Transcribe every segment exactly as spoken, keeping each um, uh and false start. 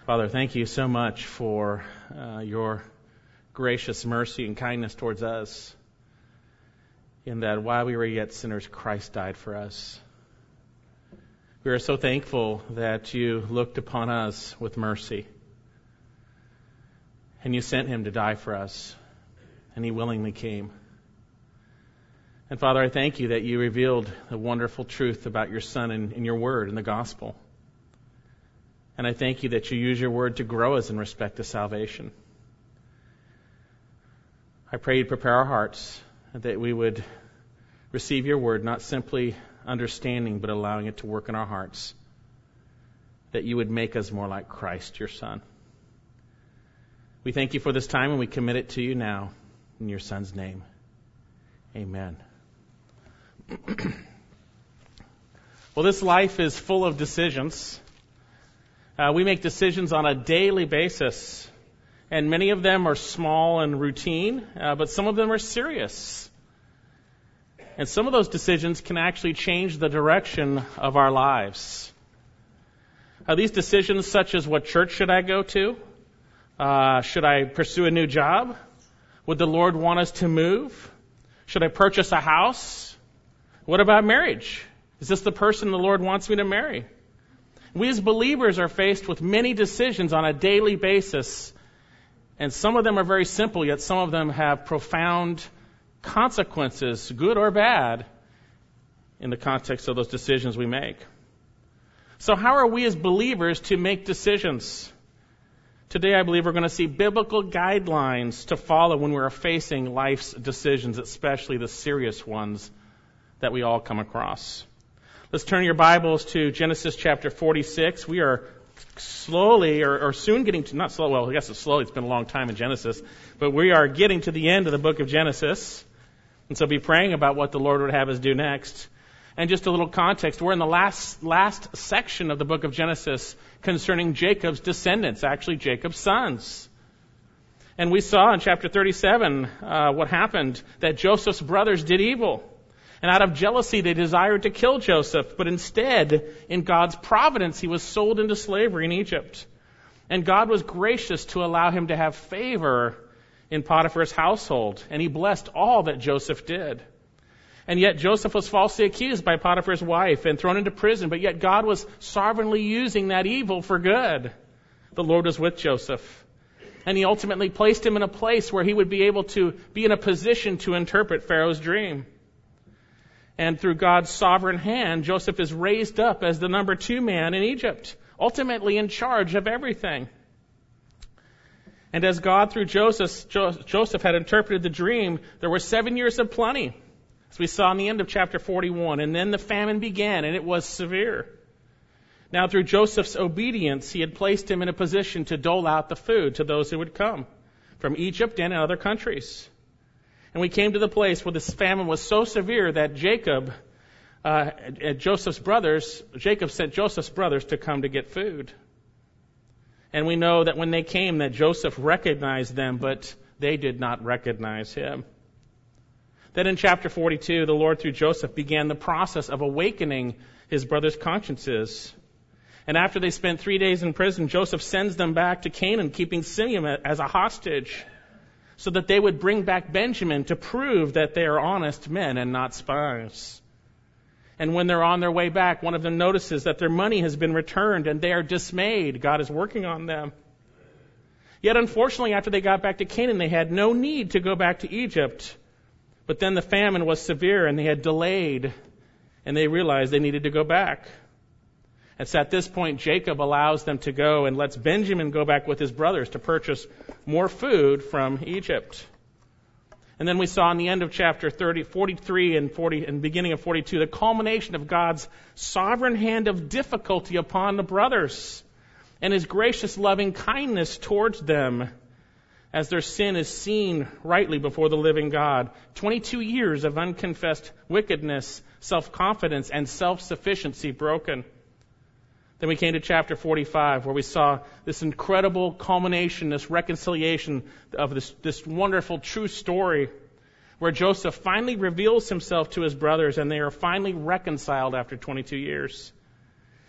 Father, thank you so much for uh, your gracious mercy and kindness towards us, in that while we were yet sinners, Christ died for us. We are so thankful that you looked upon us with mercy, and you sent him to die for us, and he willingly came. And Father, I thank you that you revealed the wonderful truth about your Son in, in your word, in the gospel. And I thank you that you use your word to grow us in respect to salvation. I pray you prepare our hearts, that we would receive your word, not simply understanding, but allowing it to work in our hearts. That you would make us more like Christ, your Son. We thank you for this time, and we commit it to you now, in your Son's name. Amen. Well, this life is full of decisions. Uh, we make decisions on a daily basis, and many of them are small and routine, uh, but some of them are serious. And some of those decisions can actually change the direction of our lives. Uh, these decisions, such as what church should I go to? Uh, should I pursue a new job? Would the Lord want us to move? Should I purchase a house? What about marriage? Is this the person the Lord wants me to marry? We as believers are faced with many decisions on a daily basis, and some of them are very simple, yet some of them have profound consequences, good or bad, in the context of those decisions we make. So how are we as believers to make decisions? Today, I believe we're going to see biblical guidelines to follow when we're facing life's decisions, especially the serious ones that we all come across. Let's turn your Bibles to Genesis chapter forty-six. We are slowly, or, or soon getting to, not slow, well, I guess it's slowly, it's been a long time in Genesis, but we are getting to the end of the book of Genesis. And so be praying about what the Lord would have us do next. And just a little context, we're in the last last section of the book of Genesis concerning Jacob's descendants, actually Jacob's sons. And we saw in chapter thirty-seven uh, what happened, that Joseph's brothers did evil. And out of jealousy, they desired to kill Joseph. But instead, in God's providence, he was sold into slavery in Egypt. And God was gracious to allow him to have favor in Potiphar's household. And he blessed all that Joseph did. And yet Joseph was falsely accused by Potiphar's wife and thrown into prison. But yet God was sovereignly using that evil for good. The Lord was with Joseph. And he ultimately placed him in a place where he would be able to be in a position to interpret Pharaoh's dream. And through God's sovereign hand, Joseph is raised up as the number two man in Egypt, ultimately in charge of everything. And as God, through Joseph, Joseph had interpreted the dream, there were seven years of plenty, as we saw in the end of chapter forty-one. And then the famine began, and it was severe. Now, through Joseph's obedience, he had placed him in a position to dole out the food to those who would come from Egypt and in other countries. And we came to the place where this famine was so severe that Jacob, uh, Joseph's brothers, Jacob sent Joseph's brothers to come to get food. And we know that when they came, that Joseph recognized them, but they did not recognize him. Then in chapter forty-two, the Lord through Joseph began the process of awakening his brothers' consciences. And after they spent three days in prison, Joseph sends them back to Canaan, keeping Simeon as a hostage, so that they would bring back Benjamin to prove that they are honest men and not spies. And when they're on their way back, one of them notices that their money has been returned, and they are dismayed. God is working on them. Yet unfortunately, after they got back to Canaan, they had no need to go back to Egypt. But then the famine was severe, and they had delayed, and they realized they needed to go back. It's at this point Jacob allows them to go and lets Benjamin go back with his brothers to purchase more food from Egypt. And then we saw in the end of chapter thirty, forty-three and forty and beginning of forty-two the culmination of God's sovereign hand of difficulty upon the brothers and his gracious loving kindness towards them as their sin is seen rightly before the living God. twenty-two years of unconfessed wickedness, self-confidence, and self-sufficiency broken. Then we came to chapter forty-five, where we saw this incredible culmination, this reconciliation of this, this wonderful true story, where Joseph finally reveals himself to his brothers, and they are finally reconciled after twenty-two years.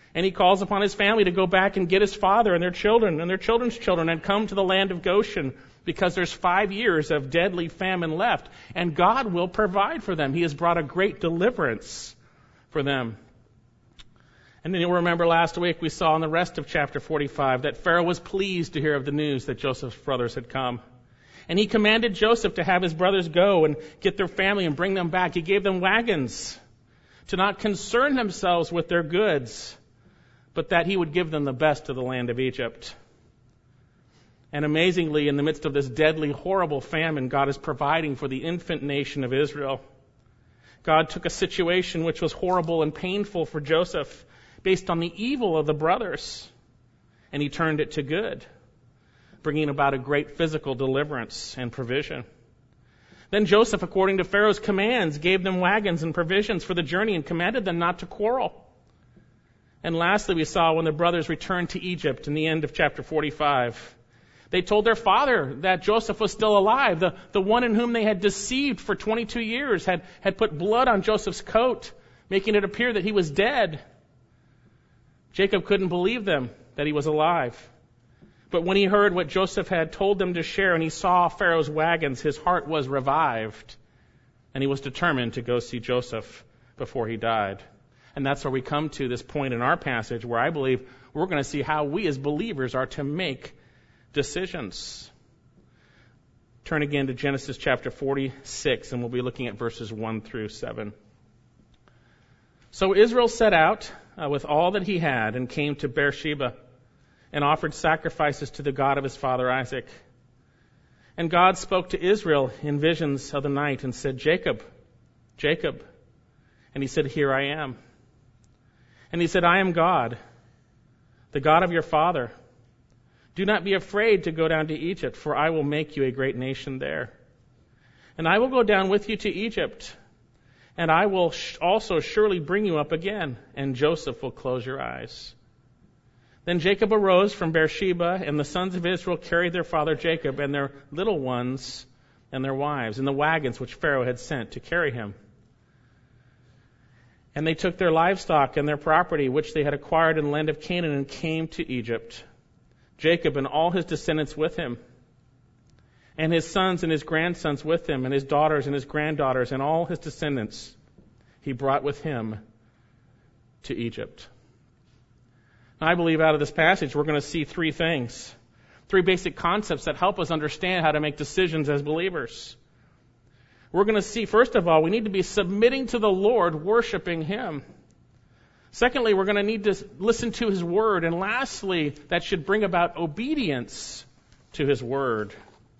And he calls upon his family to go back and get his father and their children and their children's children and come to the land of Goshen, because there's five years of deadly famine left, and God will provide for them. He has brought a great deliverance for them. And then you'll remember last week we saw in the rest of chapter forty-five that Pharaoh was pleased to hear of the news that Joseph's brothers had come. And he commanded Joseph to have his brothers go and get their family and bring them back. He gave them wagons to not concern themselves with their goods, but that he would give them the best of the land of Egypt. And amazingly, in the midst of this deadly, horrible famine, God is providing for the infant nation of Israel. God took a situation which was horrible and painful for Joseph, based on the evil of the brothers, and he turned it to good, bringing about a great physical deliverance and provision. Then Joseph, according to Pharaoh's commands, gave them wagons and provisions for the journey and commanded them not to quarrel. And lastly, we saw when the brothers returned to Egypt in the end of chapter forty-five, they told their father that Joseph was still alive. The, the one in whom they had deceived for twenty-two years had, had put blood on Joseph's coat, making it appear that he was dead. Jacob couldn't believe them, that he was alive. But when he heard what Joseph had told them to share and he saw Pharaoh's wagons, his heart was revived, and he was determined to go see Joseph before he died. And that's where we come to this point in our passage where I believe we're going to see how we as believers are to make decisions. Turn again to Genesis chapter forty-six, and we'll be looking at verses one through seven. So Israel set out uh, with all that he had and came to Beersheba and offered sacrifices to the God of his father Isaac. And God spoke to Israel in visions of the night and said, Jacob, Jacob. And he said, Here I am. And he said, I am God, the God of your father. Do not be afraid to go down to Egypt, for I will make you a great nation there. And I will go down with you to Egypt, and I will sh- also surely bring you up again, and Joseph will close your eyes. Then Jacob arose from Beersheba, and the sons of Israel carried their father Jacob and their little ones and their wives in the wagons which Pharaoh had sent to carry him. And they took their livestock and their property, which they had acquired in the land of Canaan, and came to Egypt. Jacob and all his descendants with him, and his sons and his grandsons with him, and his daughters and his granddaughters, and all his descendants he brought with him to Egypt. I believe out of this passage we're going to see three things, three basic concepts that help us understand how to make decisions as believers. We're going to see, first of all, we need to be submitting to the Lord, worshiping him. Secondly, we're going to need to listen to his word. And lastly, that should bring about obedience to his word.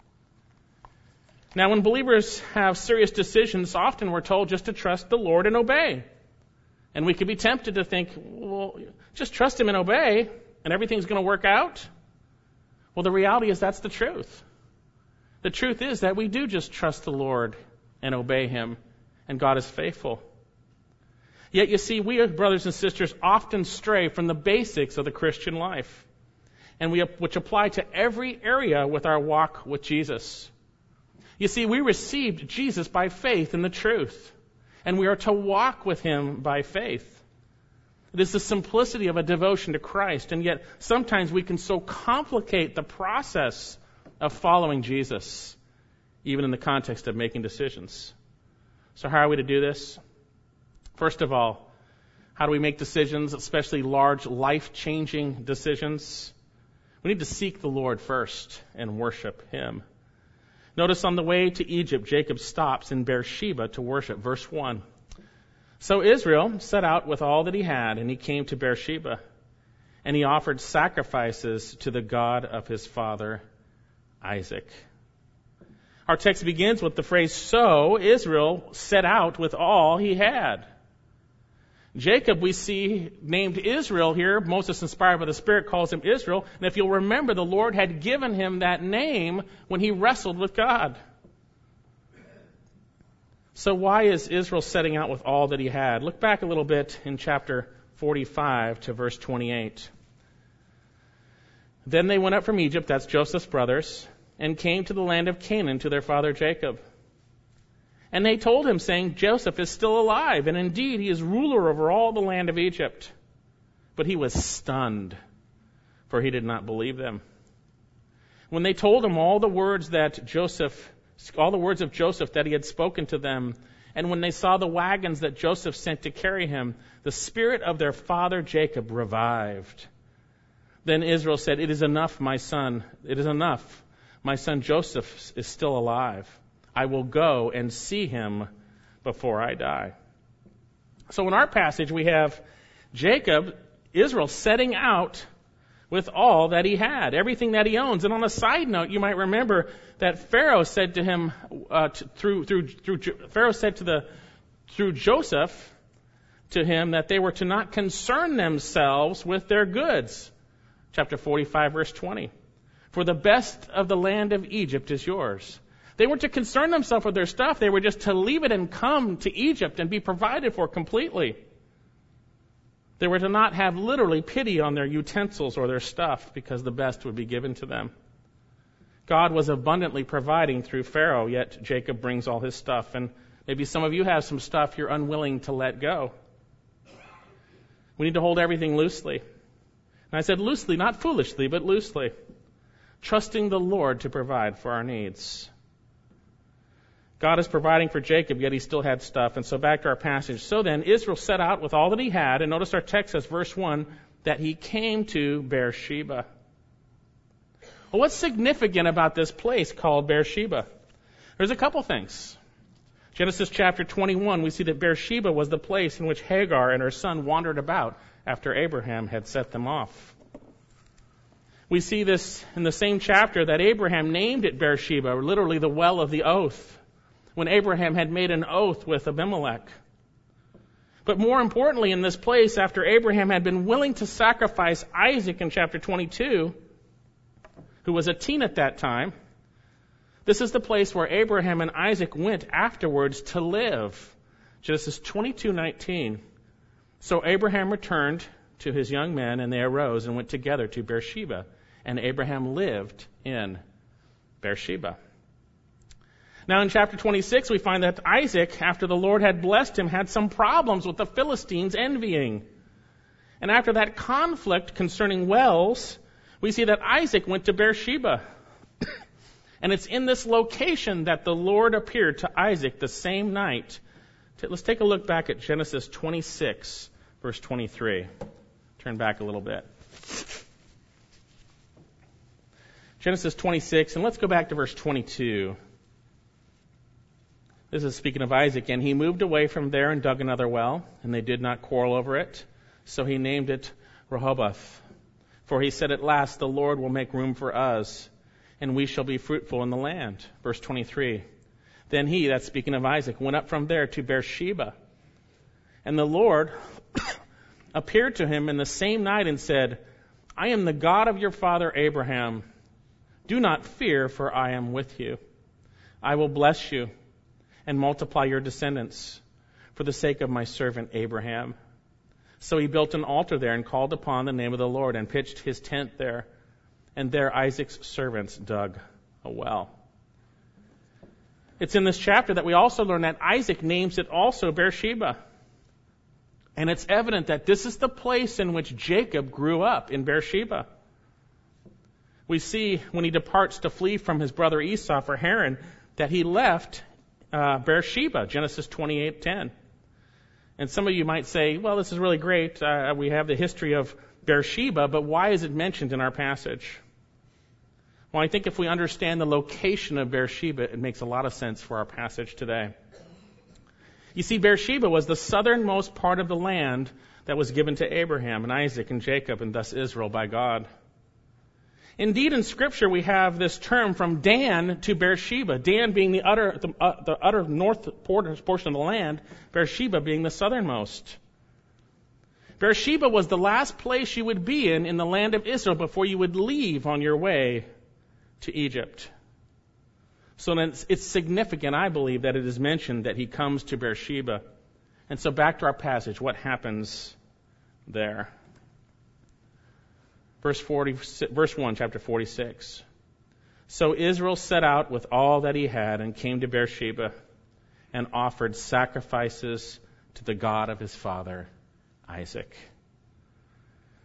Now, when believers have serious decisions, often we're told just to trust the Lord and obey. And we could be tempted to think, well, just trust him and obey, and everything's going to work out. Well, the reality is that's the truth. The truth is that we do just trust the Lord and obey him, and God is faithful. Yet, you see, we as brothers and sisters often stray from the basics of the Christian life, and we which apply to every area with our walk with Jesus. You see, we received Jesus by faith in the truth, and we are to walk with him by faith. It is the simplicity of a devotion to Christ, and yet sometimes we can so complicate the process of following Jesus, even in the context of making decisions. So how are we to do this? First of all, how do we make decisions, especially large, life-changing decisions? We need to seek the Lord first and worship him. Notice on the way to Egypt, Jacob stops in Beersheba to worship. Verse one. So Israel set out with all that he had, and he came to Beersheba, and he offered sacrifices to the God of his father Isaac. Our text begins with the phrase, so Israel set out with all he had. Jacob, we see, named Israel here. Moses, inspired by the Spirit, calls him Israel. And if you'll remember, the Lord had given him that name when he wrestled with God. So why is Israel setting out with all that he had? Look back a little bit in chapter forty-five to verse twenty-eight. Then they went up from Egypt, that's Joseph's brothers, and came to the land of Canaan to their father Jacob. And they told him, saying, Joseph is still alive, and indeed he is ruler over all the land of Egypt. But he was stunned, for he did not believe them. When they told him all the words that Joseph, all the words of Joseph that he had spoken to them, and when they saw the wagons that Joseph sent to carry him, the spirit of their father Jacob revived. Then Israel said, "It is enough, my son. It is enough. My son Joseph is still alive. I will go and see him before I die." So in our passage, we have Jacob, Israel, setting out with all that he had, everything that he owns. And on a side note, you might remember that Pharaoh said to him, uh, to, through, through, through, Pharaoh said to the, through Joseph to him that they were to not concern themselves with their goods. Chapter forty-five, verse twenty. For the best of the land of Egypt is yours. They weren't to concern themselves with their stuff. They were just to leave it and come to Egypt and be provided for completely. They were to not have literally pity on their utensils or their stuff, because the best would be given to them. God was abundantly providing through Pharaoh, yet Jacob brings all his stuff. And maybe some of you have some stuff you're unwilling to let go. We need to hold everything loosely. And I said loosely, not foolishly, but loosely. Trusting the Lord to provide for our needs. God is providing for Jacob, yet he still had stuff. And so back to our passage. So then, Israel set out with all that he had. And notice our text says, verse one, that he came to Beersheba. Well, what's significant about this place called Beersheba? There's a couple things. Genesis chapter twenty-one, we see that Beersheba was the place in which Hagar and her son wandered about after Abraham had set them off. We see this in the same chapter that Abraham named it Beersheba, literally the well of the oath, when Abraham had made an oath with Abimelech. But more importantly, in this place, after Abraham had been willing to sacrifice Isaac in chapter twenty-two, who was a teen at that time, this is the place where Abraham and Isaac went afterwards to live. Genesis twenty-two nineteen. So Abraham returned to his young men, and they arose and went together to Beersheba. And Abraham lived in Beersheba. Now in chapter twenty-six, we find that Isaac, after the Lord had blessed him, had some problems with the Philistines envying. And after that conflict concerning wells, we see that Isaac went to Beersheba. And it's in this location that the Lord appeared to Isaac the same night. Let's take a look back at Genesis twenty-six, verse twenty-three. Turn back a little bit. Genesis twenty-six, and let's go back to verse twenty-two. This is speaking of Isaac. And he moved away from there and dug another well, and they did not quarrel over it. So he named it Rehoboth. For he said, at last the Lord will make room for us, and we shall be fruitful in the land. Verse twenty-three. Then he, that's speaking of Isaac, went up from there to Beersheba. And the Lord appeared to him in the same night and said, I am the God of your father Abraham. Do not fear, for I am with you. I will bless you and multiply your descendants for the sake of my servant Abraham. So he built an altar there and called upon the name of the Lord and pitched his tent there. And there Isaac's servants dug a well. It's in this chapter that we also learn that Isaac names it also Beersheba. And it's evident that this is the place in which Jacob grew up, in Beersheba. We see when he departs to flee from his brother Esau for Haran that he left uh, Beersheba, Genesis twenty-eight ten. And some of you might say, well, this is really great. Uh, we have the history of Beersheba, but why is it mentioned in our passage? Well, I think if we understand the location of Beersheba, it makes a lot of sense for our passage today. You see, Beersheba was the southernmost part of the land that was given to Abraham and Isaac and Jacob and thus Israel by God. Indeed, in Scripture, we have this term from Dan to Beersheba, Dan being the utter, the, uh, the utter north portion of the land, Beersheba being the southernmost. Beersheba was the last place you would be in in the land of Israel before you would leave on your way to Egypt. So then it's, it's significant, I believe, that it is mentioned that he comes to Beersheba. And so back to our passage, what happens there? Verse forty, verse one, chapter forty-six. So Israel set out with all that he had and came to Beersheba and offered sacrifices to the God of his father Isaac.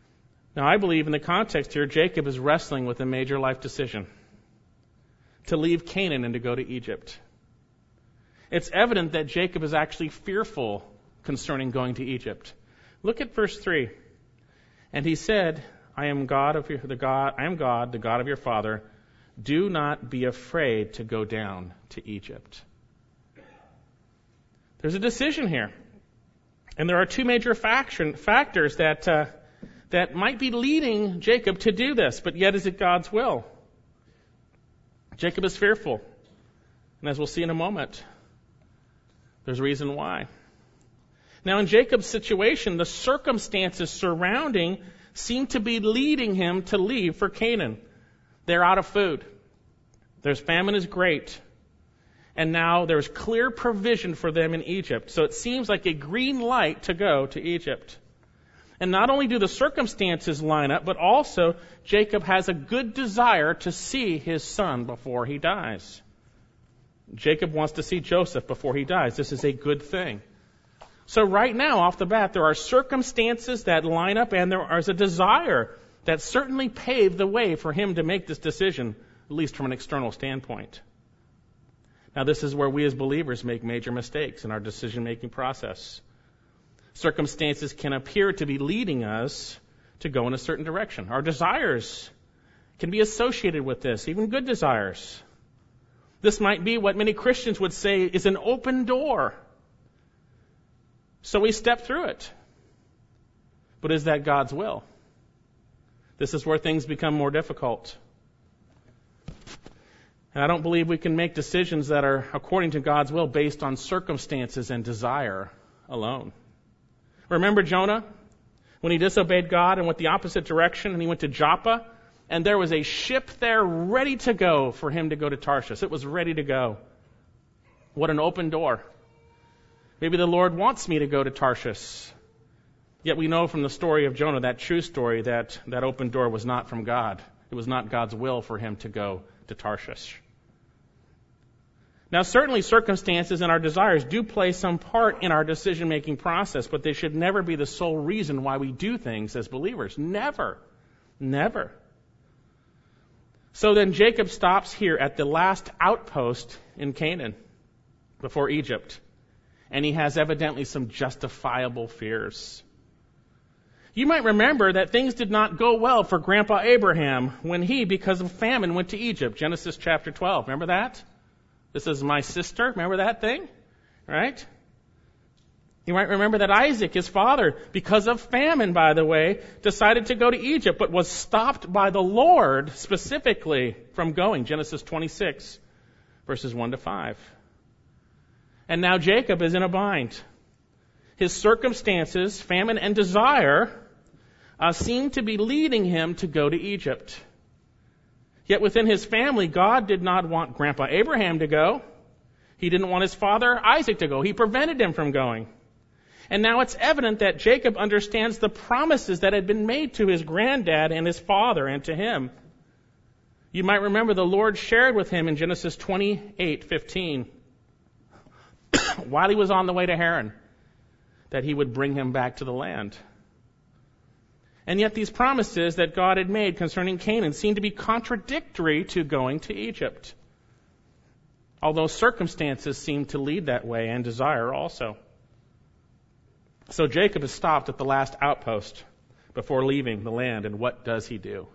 Now, I believe in the context here, Jacob is wrestling with a major life decision: to leave Canaan and to go to Egypt. It's evident that Jacob is actually fearful concerning going to Egypt. Look at verse three. And he said, I am God of your, the God, I am God, the God of your father. Do not be afraid to go down to Egypt. There's a decision here. And there are two major faction, factors that, uh, that might be leading Jacob to do this, but yet is it God's will? Jacob is fearful. And as we'll see in a moment, there's a reason why. Now, in Jacob's situation, the circumstances surrounding seem to be leading him to leave for Canaan. They're out of food. Their famine is great. And now there's clear provision for them in Egypt. So it seems like a green light to go to Egypt. And not only do the circumstances line up, but also Jacob has a good desire to see his son before he dies. Jacob wants to see Joseph before he dies. This is a good thing. So right now, off the bat, there are circumstances that line up, and there is a desire that certainly paved the way for him to make this decision, at least from an external standpoint. Now, this is where we as believers make major mistakes in our decision-making process. Circumstances can appear to be leading us to go in a certain direction. Our desires can be associated with this, even good desires. This might be what many Christians would say is an open door. So we step through it. But is that God's will? This is where things become more difficult. And I don't believe we can make decisions that are according to God's will based on circumstances and desire alone. Remember Jonah? When he disobeyed God and went the opposite direction, and he went to Joppa, and there was a ship there ready to go for him to go to Tarshish. It was ready to go. What an open door. Maybe the Lord wants me to go to Tarshish. Yet we know from the story of Jonah, that true story, that that open door was not from God. It was not God's will for him to go to Tarshish. Now, certainly circumstances and our desires do play some part in our decision-making process, but they should never be the sole reason why we do things as believers. Never. Never. So then Jacob stops here at the last outpost in Canaan before Egypt. And he has evidently some justifiable fears. You might remember that things did not go well for Grandpa Abraham when he, because of famine, went to Egypt. Genesis chapter twelve. Remember that? This is my sister. Remember that thing? Right? You might remember that Isaac, his father, because of famine, by the way, decided to go to Egypt, but was stopped by the Lord specifically from going. Genesis twenty-six, verses one to five. And now Jacob is in a bind. His circumstances, famine and desire, uh, seem to be leading him to go to Egypt. Yet within his family, God did not want Grandpa Abraham to go. He didn't want his father Isaac to go. He prevented him from going. And now it's evident that Jacob understands the promises that had been made to his granddad and his father and to him. You might remember the Lord shared with him in Genesis twenty-eight fifteen. While he was on the way to Haran, that he would bring him back to the land. And yet these promises that God had made concerning Canaan seem to be contradictory to going to Egypt, although circumstances seem to lead that way and desire also. So Jacob is stopped at the last outpost before leaving the land, and what does he do?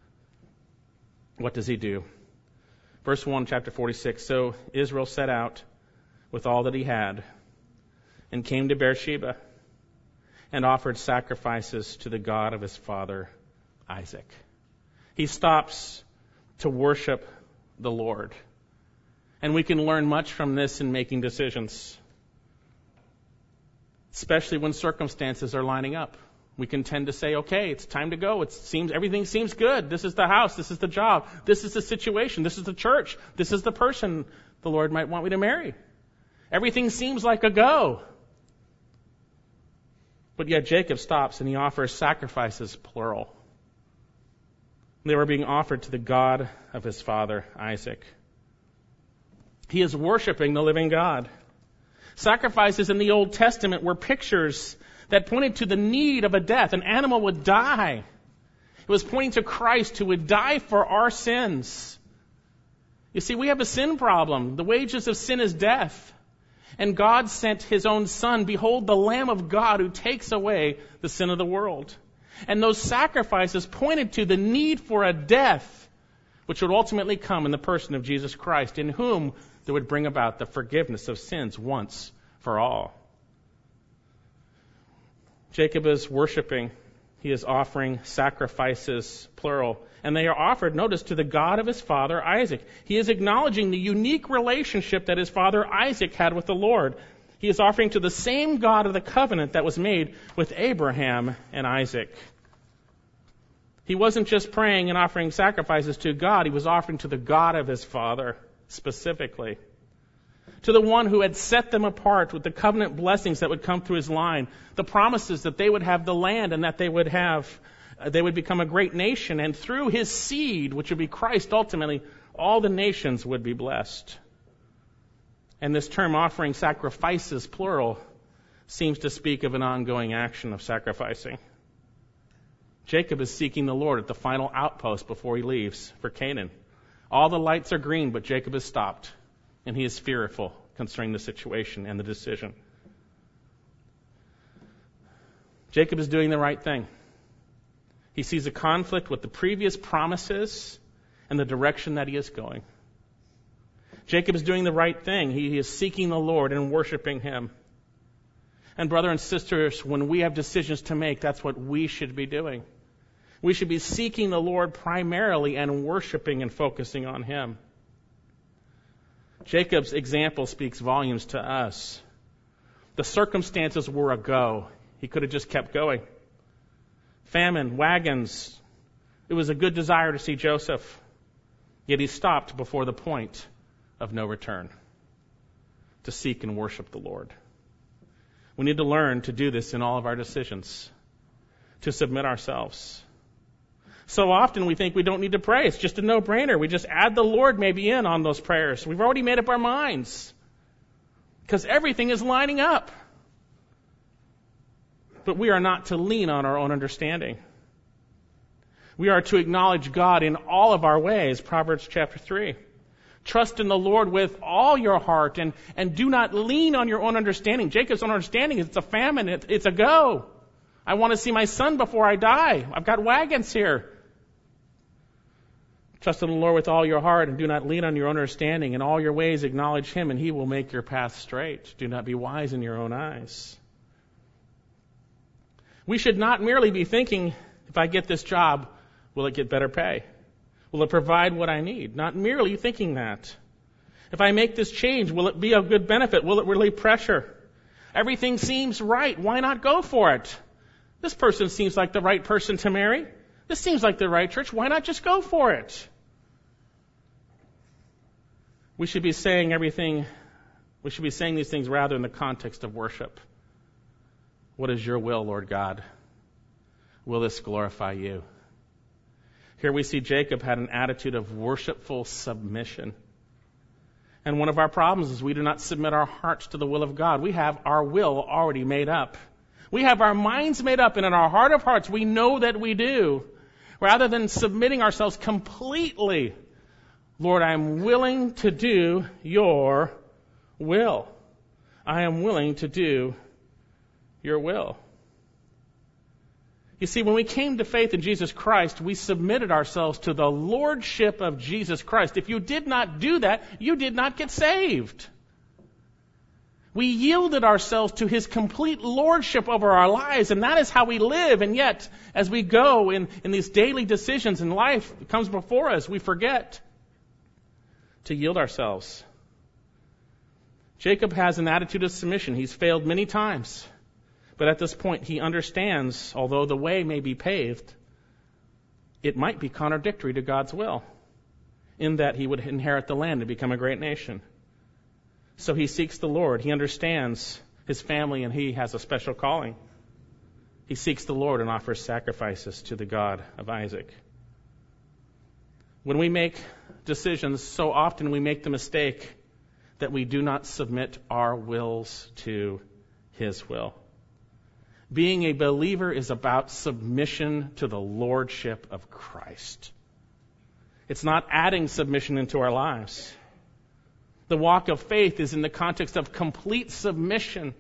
What does he do? Verse one, chapter forty-six, so Israel set out with all that he had, and came to Beersheba, and offered sacrifices to the God of his father Isaac. He stops to worship the Lord. And we can learn much from this in making decisions, especially when circumstances are lining up. We can tend to say, okay, it's time to go. It seems everything seems good. This is the house. This is the job. This is the situation. This is the church. This is the person the Lord might want me to marry. Everything seems like a go. But yet Jacob stops and he offers sacrifices, plural. They were being offered to the God of his father, Isaac. He is worshiping the living God. Sacrifices in the Old Testament were pictures that pointed to the need of a death. An animal would die. was pointing to Christ who would die for our sins. You see, we have a sin problem. The wages of sin is death. And God sent his own Son. Behold, the Lamb of God who takes away the sin of the world. And those sacrifices pointed to the need for a death which would ultimately come in the person of Jesus Christ, in whom there would bring about the forgiveness of sins once for all. Jacob is worshiping. He is offering sacrifices, plural. And they are offered, notice, to the God of his father Isaac. He is acknowledging the unique relationship that his father Isaac had with the Lord. He is offering to the same God of the covenant that was made with Abraham and Isaac. He wasn't just praying and offering sacrifices to God. He was offering to the God of his father specifically. To the one who had set them apart with the covenant blessings that would come through his line. The promises that they would have the land and that they would have They would become a great nation, and through his seed, which would be Christ ultimately, all the nations would be blessed. And this term, offering sacrifices, plural, seems to speak of an ongoing action of sacrificing. Jacob is seeking the Lord at the final outpost before he leaves for Canaan. All the lights are green, but Jacob is stopped, and he is fearful concerning the situation and the decision. Jacob is doing the right thing. He sees a conflict with the previous promises and the direction that he is going. Jacob is doing the right thing. He is seeking the Lord and worshiping him. And brother and sisters, when we have decisions to make, that's what we should be doing. We should be seeking the Lord primarily and worshiping and focusing on him. Jacob's example speaks volumes to us. The circumstances were a go. He could have just kept going. Famine, wagons. It was a good desire to see Joseph. Yet he stopped before the point of no return to seek and worship the Lord. We need to learn to do this in all of our decisions, to submit ourselves. So often we think we don't need to pray. It's just a no-brainer. We just add the Lord maybe in on those prayers. We've already made up our minds because everything is lining up. But we are not to lean on our own understanding. We are to acknowledge God in all of our ways, Proverbs chapter three. Trust in the Lord with all your heart and, and do not lean on your own understanding. Jacob's own understanding is it's a famine, it, it's a go. I want to see my son before I die. I've got wagons here. Trust in the Lord with all your heart and do not lean on your own understanding. In all your ways acknowledge him and he will make your path straight. Do not be wise in your own eyes. We should not merely be thinking, if I get this job, will it get better pay? Will it provide what I need? Not merely thinking that. If I make this change, will it be a good benefit? Will it relieve pressure? Everything seems right. Why not go for it? This person seems like the right person to marry. This seems like the right church. Why not just go for it? We should be saying everything, we should be saying these things rather in the context of worship. What is your will, Lord God? Will this glorify you? Here we see Jacob had an attitude of worshipful submission. And one of our problems is we do not submit our hearts to the will of God. We have our will already made up. We have our minds made up, and in our heart of hearts, we know that we do. Rather than submitting ourselves completely, Lord, I am willing to do your will. I am willing to do your will. You see, when we came to faith in Jesus Christ, we submitted ourselves to the lordship of Jesus Christ. If you did not do that, you did not get saved. We yielded ourselves to his complete lordship over our lives, and that is how we live. And yet, as we go in, in these daily decisions in life that comes before us, we forget to yield ourselves. Jacob has an attitude of submission. He's failed many times. But at this point, he understands, although the way may be paved, it might be contradictory to God's will, in that he would inherit the land and become a great nation. So he seeks the Lord. He understands his family and he has a special calling. He seeks the Lord and offers sacrifices to the God of Isaac. When we make decisions, so often we make the mistake that we do not submit our wills to his will. Being a believer is about submission to the lordship of Christ. It's not adding submission into our lives. The walk of faith is in the context of complete submission.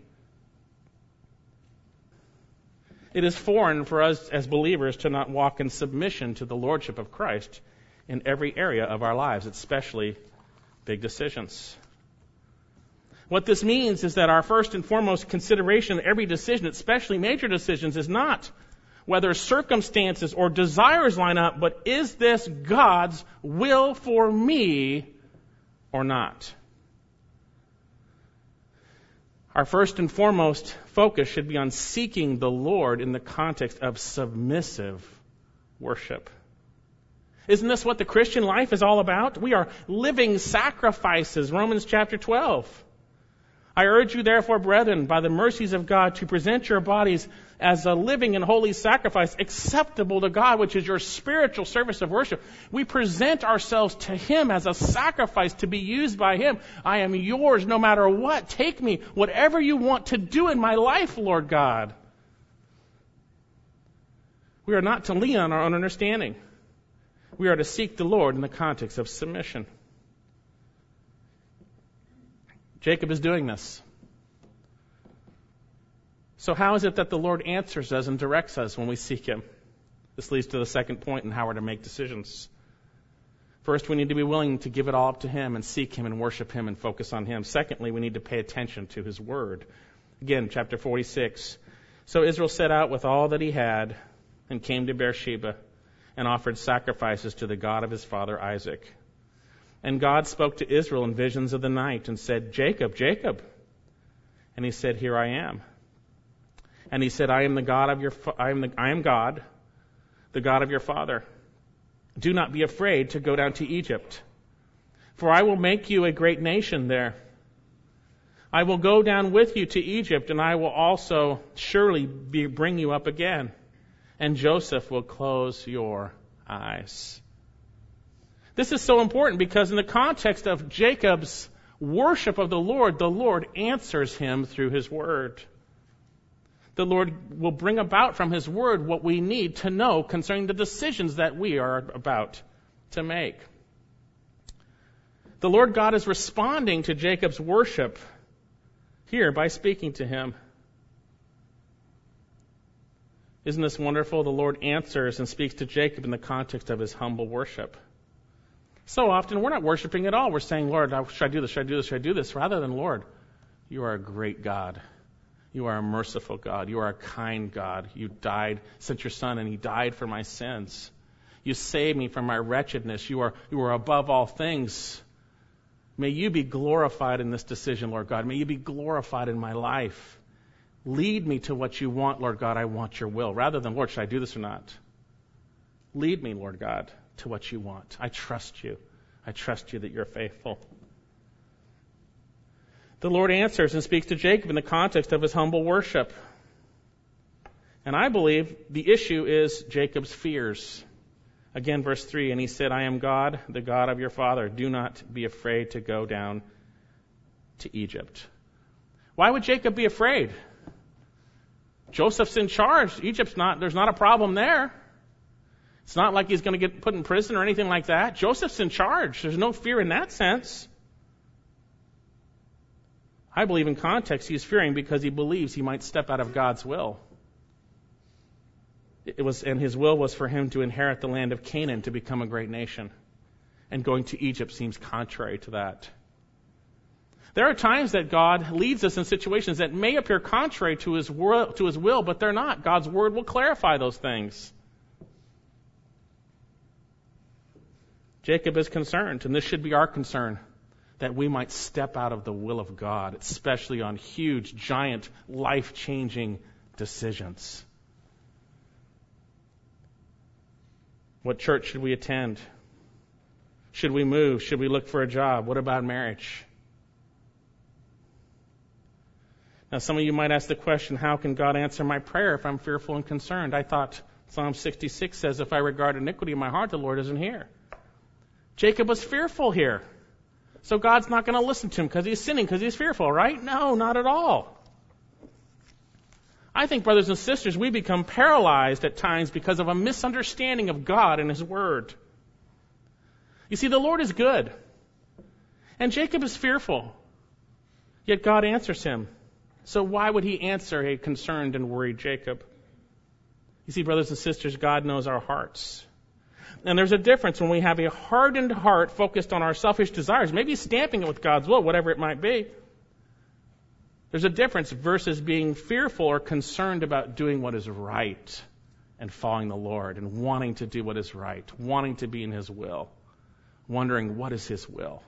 It is foreign for us as believers to not walk in submission to the lordship of Christ in every area of our lives, especially big decisions. What this means is that our first and foremost consideration in every decision, especially major decisions, is not whether circumstances or desires line up, but is this God's will for me or not? Our first and foremost focus should be on seeking the Lord in the context of submissive worship. Isn't this what the Christian life is all about? We are living sacrifices, Romans chapter twelve. I urge you, therefore, brethren, by the mercies of God, to present your bodies as a living and holy sacrifice, acceptable to God, which is your spiritual service of worship. We present ourselves to Him as a sacrifice to be used by Him. I am yours no matter what. Take me, whatever you want to do in my life, Lord God. We are not to lean on our own understanding. We are to seek the Lord in the context of submission. Jacob is doing this. So how is it that the Lord answers us and directs us when we seek Him? This leads to the second point in how we're to make decisions. First, we need to be willing to give it all up to Him and seek Him and worship Him and focus on Him. Secondly, we need to pay attention to His Word. Again, chapter forty-six. So Israel set out with all that he had and came to Beersheba and offered sacrifices to the God of his father Isaac. And God spoke to Israel in visions of the night and said, Jacob, Jacob. And he said, Here I am. And he said, I am the God of your, I am the, I am God, the God of your father. Do not be afraid to go down to Egypt, for I will make you a great nation there. I will go down with you to Egypt, and I will also surely be, bring you up again. And Joseph will close your eyes. This is so important because in the context of Jacob's worship of the Lord, the Lord answers him through His Word. The Lord will bring about from His Word what we need to know concerning the decisions that we are about to make. The Lord God is responding to Jacob's worship here by speaking to him. Isn't this wonderful? The Lord answers and speaks to Jacob in the context of his humble worship. So often we're not worshiping at all. We're saying, Lord, should I do this? Should I do this? Should I do this? Rather than, Lord, you are a great God. You are a merciful God. You are a kind God. You died, sent your Son, and He died for my sins. You saved me from my wretchedness. You are, you are above all things. May you be glorified in this decision, Lord God. May you be glorified in my life. Lead me to what you want, Lord God. I want your will. Rather than, Lord, should I do this or not? Lead me, Lord God, to what you want. I trust you. I trust you that you're faithful. The Lord answers and speaks to Jacob in the context of his humble worship. And I believe the issue is Jacob's fears. Again, verse three, and he said, I am God, the God of your father. Do not be afraid to go down to Egypt. Why would Jacob be afraid? Joseph's in charge. Egypt's not, there's not a problem there. It's not like he's going to get put in prison or anything like that. Joseph's in charge. There's no fear in that sense. I believe in context he's fearing because he believes he might step out of God's will. It was, and his will was for him to inherit the land of Canaan to become a great nation. And going to Egypt seems contrary to that. There are times that God leads us in situations that may appear contrary to his, wor- to his will, but they're not. God's word will clarify those things. Jacob is concerned, and this should be our concern, that we might step out of the will of God, especially on huge, giant, life-changing decisions. What church should we attend? Should we move? Should we look for a job? What about marriage? Now, some of you might ask the question, how can God answer my prayer if I'm fearful and concerned? I thought Psalm sixty-six says, if I regard iniquity in my heart, the Lord isn't here. Jacob was fearful here. So God's not going to listen to him because he's sinning, because he's fearful, right? No, not at all. I think, brothers and sisters, we become paralyzed at times because of a misunderstanding of God and His Word. You see, the Lord is good, and Jacob is fearful, yet God answers him. So why would He answer a concerned and worried Jacob? You see, brothers and sisters, God knows our hearts. And there's a difference when we have a hardened heart focused on our selfish desires, maybe stamping it with God's will, whatever it might be. There's a difference versus being fearful or concerned about doing what is right and following the Lord and wanting to do what is right, wanting to be in His will, wondering what is His will.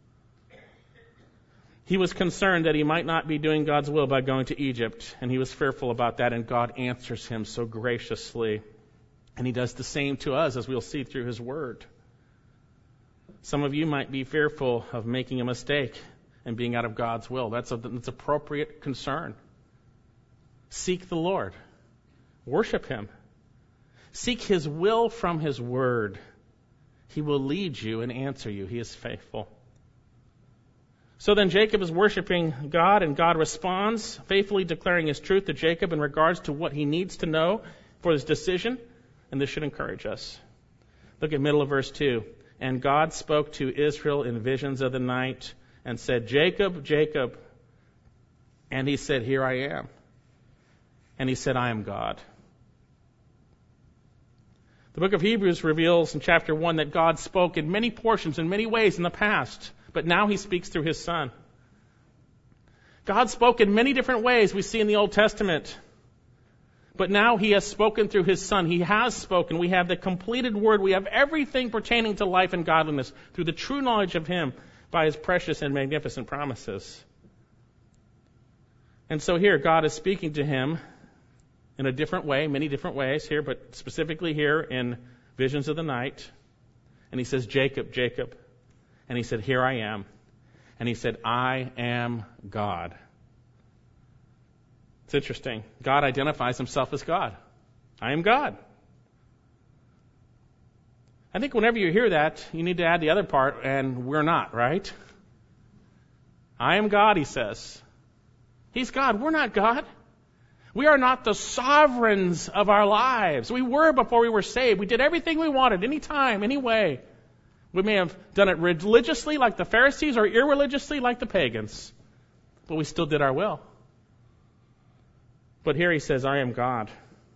He was concerned that he might not be doing God's will by going to Egypt, and he was fearful about that, and God answers him so graciously. And He does the same to us, as we'll see through His Word. Some of you might be fearful of making a mistake and being out of God's will. That's a, that's appropriate concern. Seek the Lord. Worship Him. Seek His will from His Word. He will lead you and answer you. He is faithful. So then Jacob is worshiping God, and God responds, faithfully declaring His truth to Jacob in regards to what he needs to know for his decision. And this should encourage us. Look at middle of verse two. And God spoke to Israel in visions of the night and said, Jacob, Jacob. And he said, Here I am. And he said, I am God. The book of Hebrews reveals in chapter one that God spoke in many portions, in many ways in the past, but now He speaks through His Son. God spoke in many different ways we see in the Old Testament, but now He has spoken through His Son. He has spoken. We have the completed Word. We have everything pertaining to life and godliness through the true knowledge of Him by His precious and magnificent promises. And so here, God is speaking to him in a different way, many different ways here, but specifically here in visions of the night. And He says, Jacob, Jacob. And He said, Here I am. And He said, I am God. It's interesting. God identifies Himself as God. I am God. I think whenever you hear that, you need to add the other part, and we're not, right? I am God, He says. He's God. We're not God. We are not the sovereigns of our lives. We were before we were saved. We did everything we wanted, anytime, any way. We may have done it religiously like the Pharisees or irreligiously like the pagans, but we still did our will. But here He says, I am God.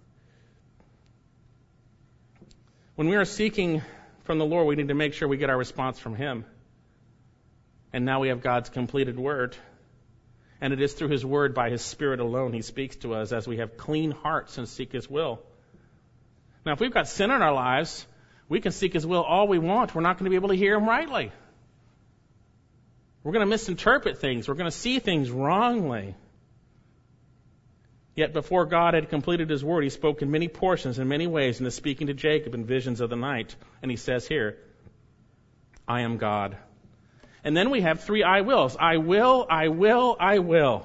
When we are seeking from the Lord, we need to make sure we get our response from Him. And now we have God's completed Word. And it is through His Word, by His Spirit alone, He speaks to us as we have clean hearts and seek His will. Now, if we've got sin in our lives, we can seek His will all we want. We're not going to be able to hear Him rightly. We're going to misinterpret things. We're going to see things wrongly. Yet before God had completed His Word, He spoke in many portions, in many ways, and is speaking to Jacob in visions of the night. And He says here, I am God. And then we have three I wills. I will, I will, I will.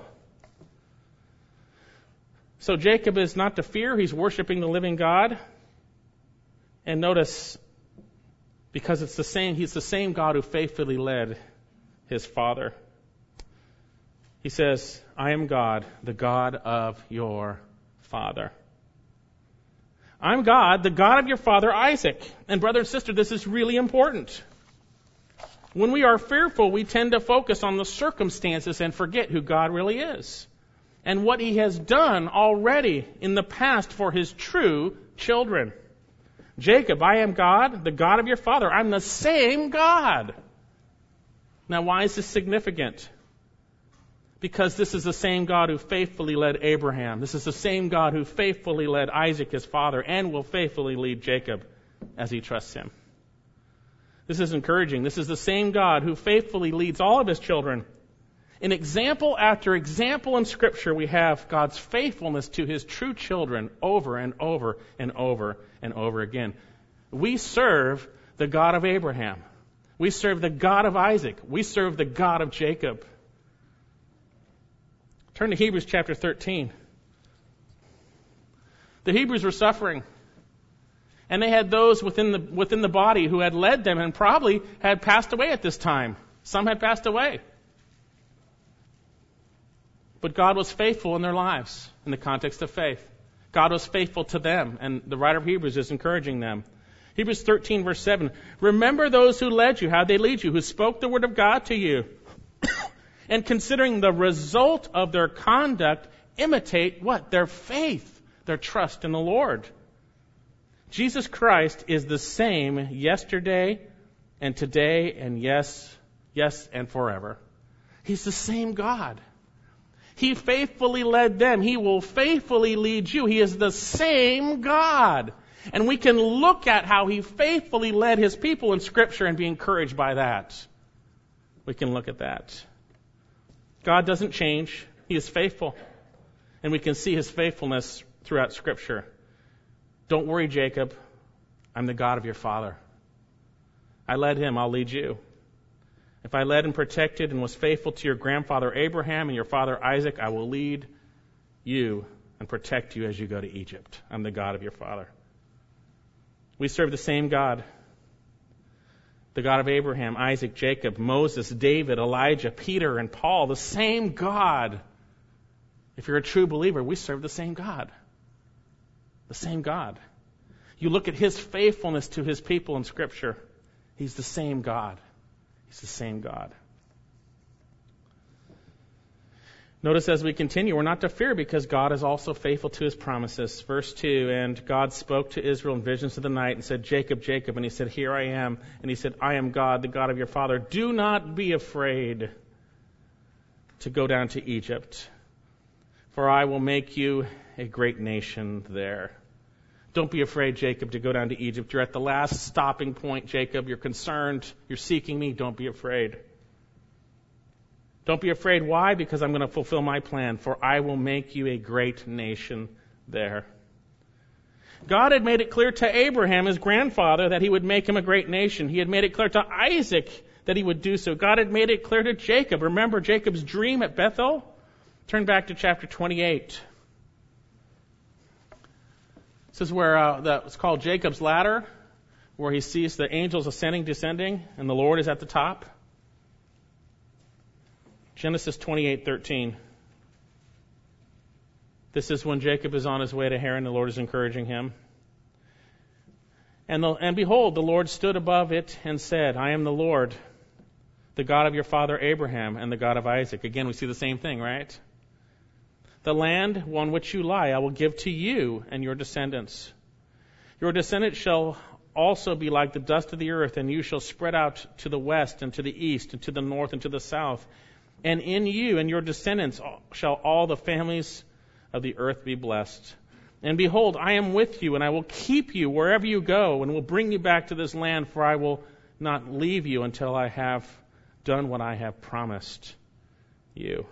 So Jacob is not to fear. He's worshiping the living God. And notice, because it's the same, he's the same God who faithfully led his father. He says, I am God, the God of your father. I'm God, the God of your father Isaac. And brother and sister, this is really important. When we are fearful, we tend to focus on the circumstances and forget who God really is and what He has done already in the past for His true children. Jacob, I am God, the God of your father. I'm the same God. Now, why is this significant? Because this is the same God who faithfully led Abraham. This is the same God who faithfully led Isaac, his father, and will faithfully lead Jacob as he trusts Him. This is encouraging. This is the same God who faithfully leads all of His children. In example after example in Scripture, we have God's faithfulness to His true children over and over and over and over again. We serve the God of Abraham. We serve the God of Isaac. We serve the God of Jacob. Turn to Hebrews chapter thirteen. The Hebrews were suffering. And they had those within the within the body who had led them and probably had passed away at this time. Some had passed away. But God was faithful in their lives in the context of faith. God was faithful to them, and the writer of Hebrews is encouraging them. Hebrews thirteen, verse seven, remember those who led you, how they lead you, who spoke the word of God to you. And considering the result of their conduct, imitate what? Their faith, their trust in the Lord. Jesus Christ is the same yesterday and today and yes, yes and forever. He's the same God. He faithfully led them. He will faithfully lead you. He is the same God. And we can look at how He faithfully led His people in Scripture and be encouraged by that. We can look at that. God doesn't change. He is faithful. And we can see His faithfulness throughout Scripture. Don't worry, Jacob. I'm the God of your father. I led him, I'll lead you. If I led and protected and was faithful to your grandfather Abraham and your father Isaac, I will lead you and protect you as you go to Egypt. I'm the God of your father. We serve the same God. The God of Abraham, Isaac, Jacob, Moses, David, Elijah, Peter, and Paul. The same God. If you're a true believer, we serve the same God. The same God. You look at His faithfulness to His people in Scripture. He's the same God. He's the same God. Notice as we continue, we're not to fear because God is also faithful to His promises. Verse two, and God spoke to Israel in visions of the night and said, Jacob, Jacob. And he said, here I am. And he said, I am God, the God of your father. Do not be afraid to go down to Egypt, for I will make you a great nation there. Don't be afraid, Jacob, to go down to Egypt. You're at the last stopping point, Jacob. You're concerned. You're seeking me. Don't be afraid. Don't be afraid. Why? Because I'm going to fulfill my plan, for I will make you a great nation there. God had made it clear to Abraham, his grandfather, that He would make him a great nation. He had made it clear to Isaac that He would do so. God had made it clear to Jacob. Remember Jacob's dream at Bethel? Turn back to chapter twenty-eight. This is where uh, that was called Jacob's ladder, where he sees the angels ascending, descending, and the Lord is at the top. Genesis twenty-eight thirteen. This is when Jacob is on his way to Haran. The Lord is encouraging him. And, the, and behold, the Lord stood above it and said, I am the Lord, the God of your father Abraham and the God of Isaac. Again, we see the same thing, right? The land on which you lie I will give to you and your descendants. Your descendants shall also be like the dust of the earth, and you shall spread out to the west and to the east and to the north and to the south. And in you and your descendants shall all the families of the earth be blessed. And behold, I am with you, and I will keep you wherever you go, and will bring you back to this land, for I will not leave you until I have done what I have promised you.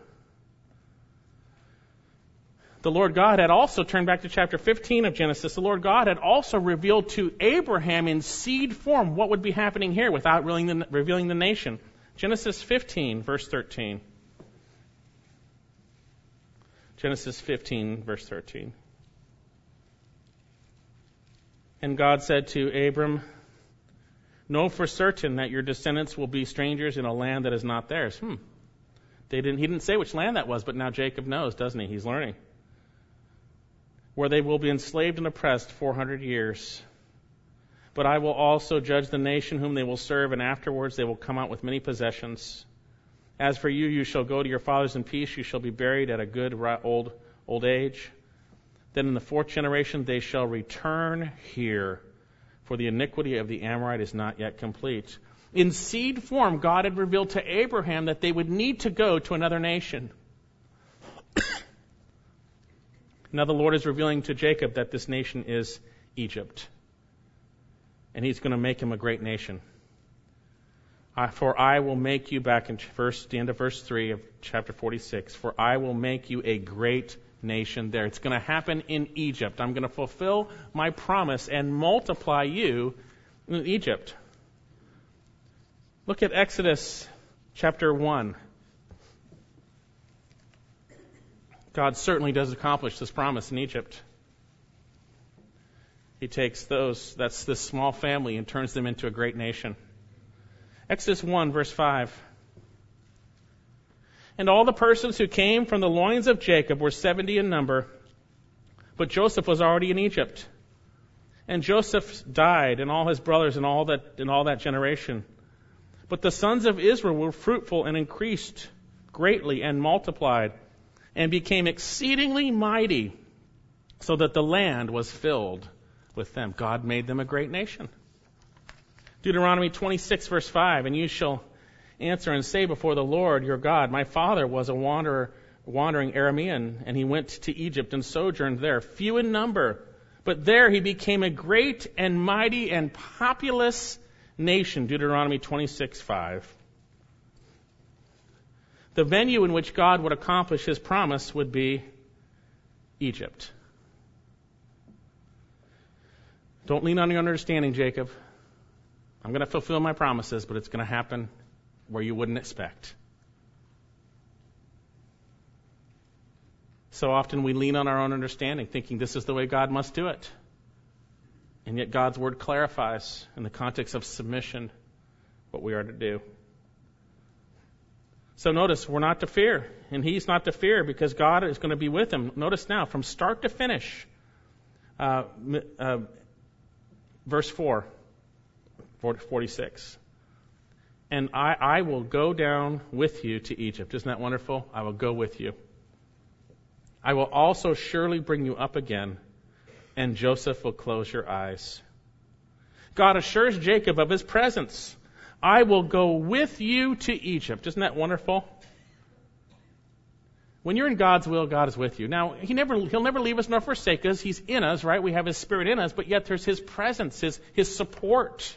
The Lord God had also, turned back to chapter fifteen of Genesis, the Lord God had also revealed to Abraham in seed form what would be happening here without revealing the, revealing the nation. Genesis fifteen, verse thirteen. Genesis fifteen, verse thirteen. And God said to Abram, know for certain that your descendants will be strangers in a land that is not theirs. Hmm. They didn't, he didn't say which land that was, but now Jacob knows, doesn't he? He's learning. Where they will be enslaved and oppressed four hundred years. But I will also judge the nation whom they will serve, and afterwards they will come out with many possessions. As for you, you shall go to your fathers in peace. You shall be buried at a good old old age. Then in the fourth generation they shall return here, for the iniquity of the Amorite is not yet complete. In seed form, God had revealed to Abraham that they would need to go to another nation. Now the Lord is revealing to Jacob that this nation is Egypt. And He's going to make him a great nation. Uh, for I will make you, back in verse, the end of verse three of chapter forty-six, for I will make you a great nation there. It's going to happen in Egypt. I'm going to fulfill my promise and multiply you in Egypt. Look at Exodus chapter one. God certainly does accomplish this promise in Egypt. He takes those, that's this small family, and turns them into a great nation. Exodus one, verse five. And all the persons who came from the loins of Jacob were seventy in number, but Joseph was already in Egypt. And Joseph died, and all his brothers, and all that, and all that generation. But the sons of Israel were fruitful and increased greatly and multiplied, and became exceedingly mighty, so that the land was filled with them. God made them a great nation. Deuteronomy twenty-six, verse five, and you shall answer and say before the Lord your God, my father was a wanderer, wandering Aramean, and he went to Egypt and sojourned there, few in number. But there he became a great and mighty and populous nation. Deuteronomy twenty-six, five. The venue in which God would accomplish his promise would be Egypt. Don't lean on your understanding, Jacob. I'm going to fulfill my promises, but it's going to happen where you wouldn't expect. So often we lean on our own understanding, thinking this is the way God must do it. And yet God's word clarifies, in the context of submission, what we are to do. So notice, we're not to fear, and he's not to fear because God is going to be with him. Notice now, from start to finish, uh, uh, verse four, forty-six. And I, I will go down with you to Egypt. Isn't that wonderful? I will go with you. I will also surely bring you up again, and Joseph will close your eyes. God assures Jacob of his presence. I will go with you to Egypt. Isn't that wonderful? When you're in God's will, God is with you. Now, he never, he'll never leave us nor forsake us. He's in us, right? We have his Spirit in us, but yet there's his presence, his, his support.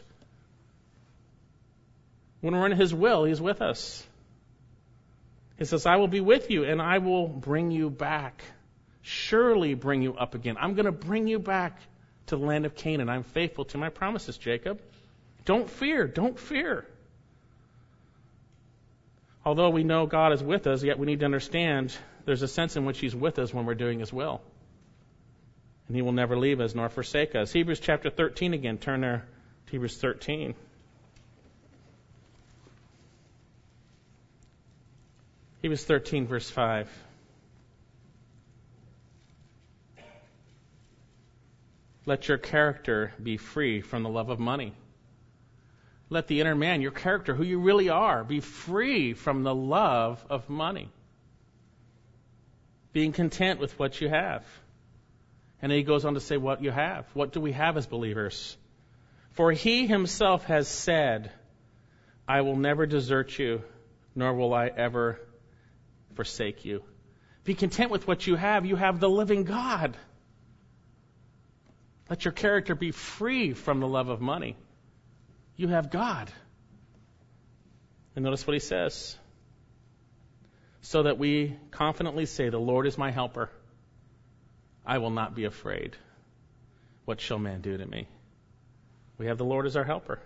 When we're in his will, he's with us. He says, I will be with you, and I will bring you back. Surely bring you up again. I'm going to bring you back to the land of Canaan. I'm faithful to my promises, Jacob. Don't fear. Don't fear. Although we know God is with us, yet we need to understand there's a sense in which he's with us when we're doing his will. And he will never leave us nor forsake us. Hebrews chapter thirteen again. Turn there to Hebrews thirteen. Hebrews thirteen, verse five. Let your character be free from the love of money. Let the inner man, your character, who you really are, be free from the love of money. Being content with what you have. And then he goes on to say what you have. What do we have as believers? For he himself has said, I will never desert you, nor will I ever forsake you. Be content with what you have. You have the living God. Let your character be free from the love of money. You have God. And notice what he says. So that we confidently say, the Lord is my helper. I will not be afraid. What shall man do to me? We have the Lord as our helper.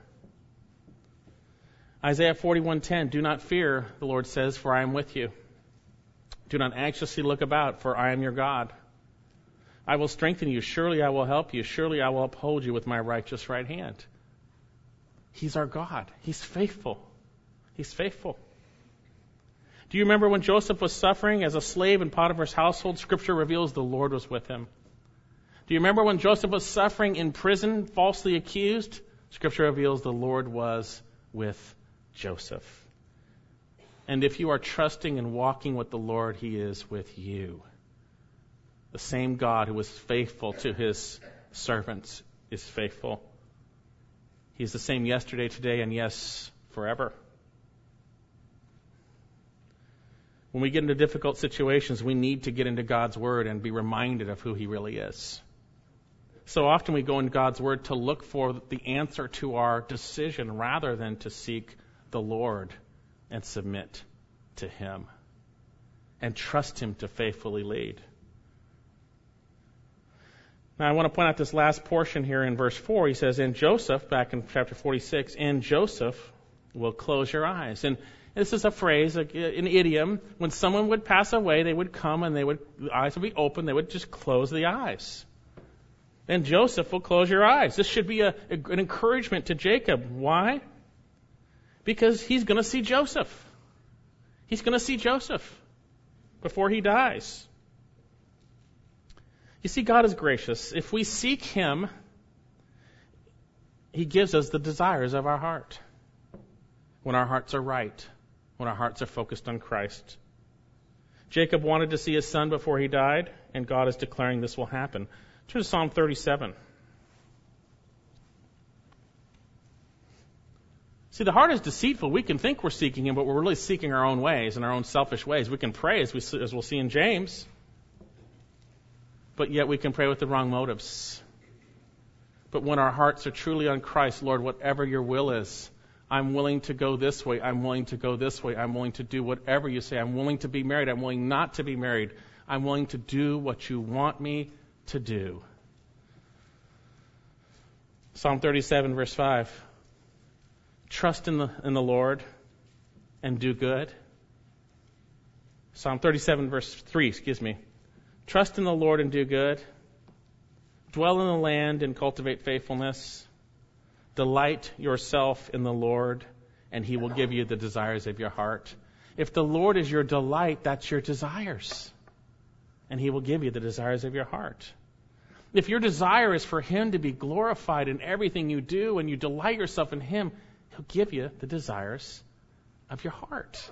Isaiah forty-one ten, do not fear, the Lord says, for I am with you. Do not anxiously look about, for I am your God. I will strengthen you. Surely I will help you. Surely I will uphold you with my righteous right hand. He's our God. He's faithful. He's faithful. Do you remember when Joseph was suffering as a slave in Potiphar's household? Scripture reveals the Lord was with him. Do you remember when Joseph was suffering in prison, falsely accused? Scripture reveals the Lord was with Joseph. And if you are trusting and walking with the Lord, he is with you. The same God who was faithful to his servants is faithful. He's the same yesterday, today, and yes, forever. When we get into difficult situations, we need to get into God's Word and be reminded of who he really is. So often we go in God's Word to look for the answer to our decision rather than to seek the Lord and submit to him and trust him to faithfully lead. Now I want to point out this last portion here in verse four. He says, and Joseph, back in chapter forty-six, and Joseph will close your eyes. And this is a phrase, an idiom. When someone would pass away, they would come and they would, the eyes would be open. They would just close the eyes. And Joseph will close your eyes. This should be a, a, an encouragement to Jacob. Why? Because he's going to see Joseph. He's going to see Joseph before he dies. You see, God is gracious. If we seek him, he gives us the desires of our heart. When our hearts are right, when our hearts are focused on Christ. Jacob wanted to see his son before he died, and God is declaring this will happen. Turn to Psalm thirty-seven. See, the heart is deceitful. We can think we're seeking him, but we're really seeking our own ways and our own selfish ways. We can pray, as, we, as we'll see in James, but yet we can pray with the wrong motives. But when our hearts are truly on Christ, Lord, whatever your will is, I'm willing to go this way. I'm willing to go this way. I'm willing to do whatever you say. I'm willing to be married. I'm willing not to be married. I'm willing to do what you want me to do. Psalm thirty-seven, verse five. Trust in the in the Lord and do good. Psalm thirty-seven, verse three, excuse me. Trust in the Lord and do good. Dwell in the land and cultivate faithfulness. Delight yourself in the Lord, and he will give you the desires of your heart. If the Lord is your delight, that's your desires. And he will give you the desires of your heart. If your desire is for him to be glorified in everything you do, and you delight yourself in him, he'll give you the desires of your heart.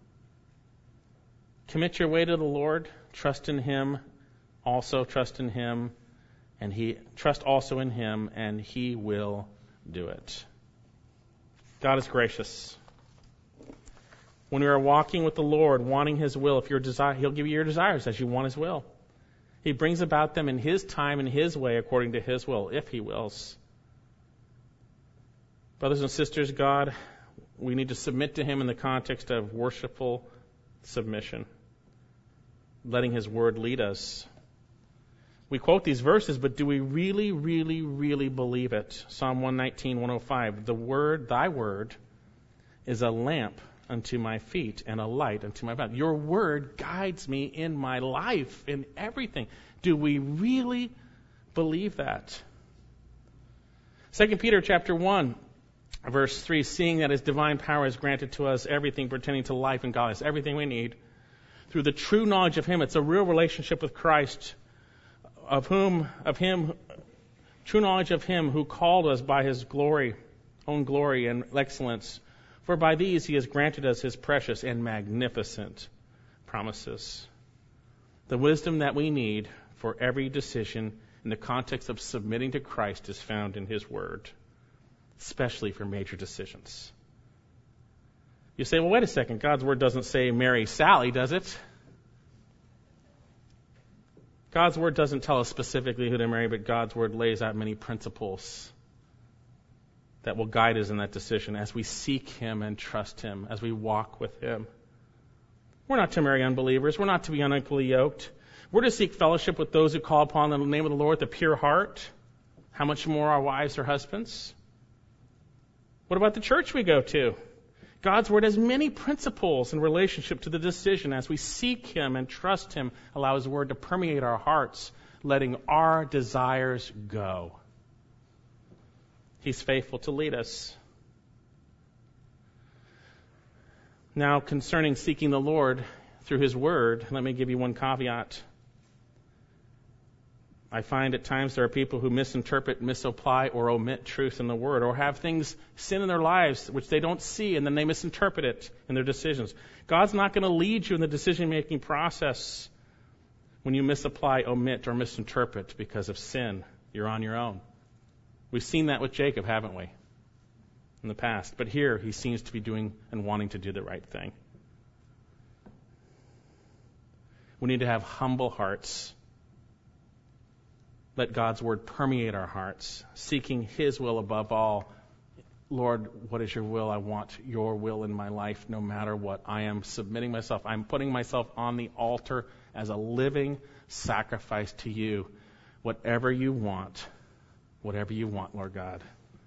Commit your way to the Lord. Trust in him. Also trust in him. And he trust also in him, and he will do it. God is gracious. When we are walking with the Lord, wanting his will, if your desire, he'll give you your desires as you want his will. He brings about them in his time and his way according to his will, if he wills. Brothers and sisters, God, we need to submit to him in the context of worshipful submission, letting his word lead us. We quote these verses, but do we really, really, really believe it? Psalm one nineteen, one oh five. The word, thy word, is a lamp unto my feet and a light unto my path. Your word guides me in my life, in everything. Do we really believe that? Second Peter chapter one, verse three, seeing that his divine power has granted to us everything pertaining to life and godliness, everything we need, through the true knowledge of him. It's a real relationship with Christ, of whom, of him, true knowledge of him who called us by his glory, own glory and excellence. For by these he has granted us his precious and magnificent promises. The wisdom that we need for every decision in the context of submitting to Christ is found in his word, especially for major decisions. You say, well, wait a second, God's word doesn't say marry Sally, does it? God's word doesn't tell us specifically who to marry, but God's word lays out many principles that will guide us in that decision as we seek him and trust him, as we walk with him. We're not to marry unbelievers. We're not to be unequally yoked. We're to seek fellowship with those who call upon the name of the Lord with a pure heart. How much more our wives or husbands? What about the church we go to? God's word has many principles in relationship to the decision as we seek him and trust him, allow his word to permeate our hearts, letting our desires go. He's faithful to lead us. Now, concerning seeking the Lord through his word, let me give you one caveat. I find at times there are people who misinterpret, misapply, or omit truth in the word, or have things, sin in their lives, which they don't see, and then they misinterpret it in their decisions. God's not going to lead you in the decision-making process when you misapply, omit, or misinterpret because of sin. You're on your own. We've seen that with Jacob, haven't we, in the past? But here, he seems to be doing and wanting to do the right thing. We need to have humble hearts. Let God's word permeate our hearts, seeking his will above all. Lord, what is your will? I want your will in my life no matter what. I am submitting myself. I'm putting myself on the altar as a living sacrifice to you. Whatever you want, whatever you want, Lord God.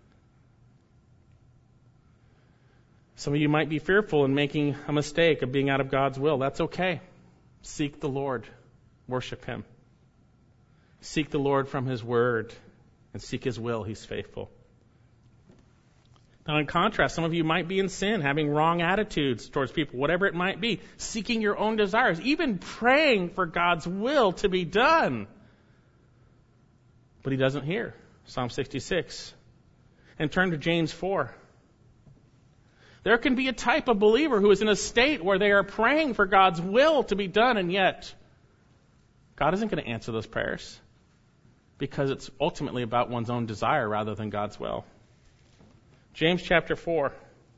Some of you might be fearful in making a mistake of being out of God's will. That's okay. Seek the Lord. Worship him. Seek the Lord from his word and seek his will. He's faithful. Now, in contrast, some of you might be in sin, having wrong attitudes towards people, whatever it might be, seeking your own desires, even praying for God's will to be done. But he doesn't hear. Psalm sixty-six. And turn to James four. There can be a type of believer who is in a state where they are praying for God's will to be done, and yet God isn't going to answer those prayers because it's ultimately about one's own desire rather than God's will. James chapter four.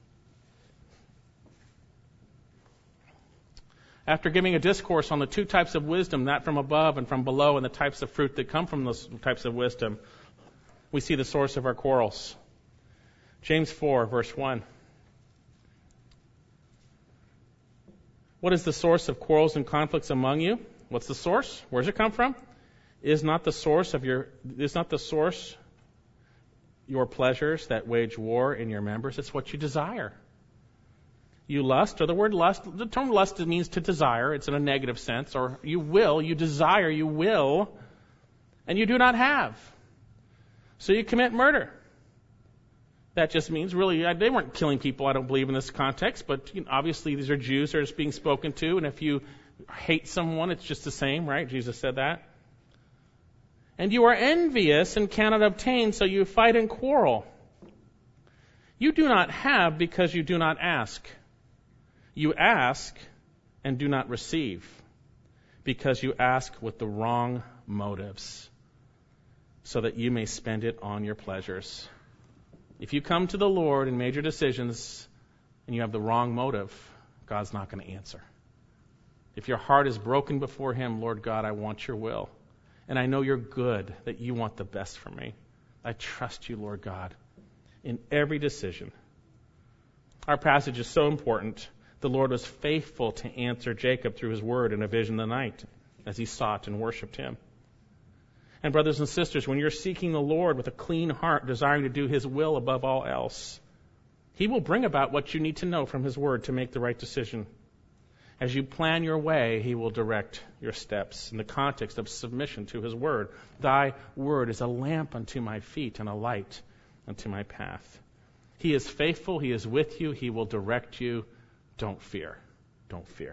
After giving a discourse on the two types of wisdom, that from above and from below, and the types of fruit that come from those types of wisdom, we see the source of our quarrels. James four, verse one. What is the source of quarrels and conflicts among you? What's the source? Where does it come from? Is not the source of your is not the source your pleasures that wage war in your members? It's what you desire. You lust, or the word lust, the term lust means to desire. It's in a negative sense. Or you will, you desire, you will, and you do not have. So you commit murder. That just means, really, they weren't killing people, I don't believe, in this context, but you know, obviously these are Jews that are being spoken to, and if you hate someone, it's just the same, right? Jesus said that. And you are envious and cannot obtain, so you fight and quarrel. You do not have because you do not ask. You ask and do not receive because you ask with the wrong motives, so that you may spend it on your pleasures. If you come to the Lord in major decisions and you have the wrong motive, God's not going to answer. If your heart is broken before Him, Lord God, I want your will. And I know you're good, that you want the best for me. I trust you, Lord God, in every decision. Our passage is so important. The Lord was faithful to answer Jacob through his word in a vision of the night as he sought and worshiped him. And brothers and sisters, when you're seeking the Lord with a clean heart, desiring to do His will above all else, He will bring about what you need to know from His word to make the right decision. As you plan your way, He will direct your steps in the context of submission to His word. Thy word is a lamp unto my feet and a light unto my path. He is faithful. He is with you. He will direct you. Don't fear. Don't fear.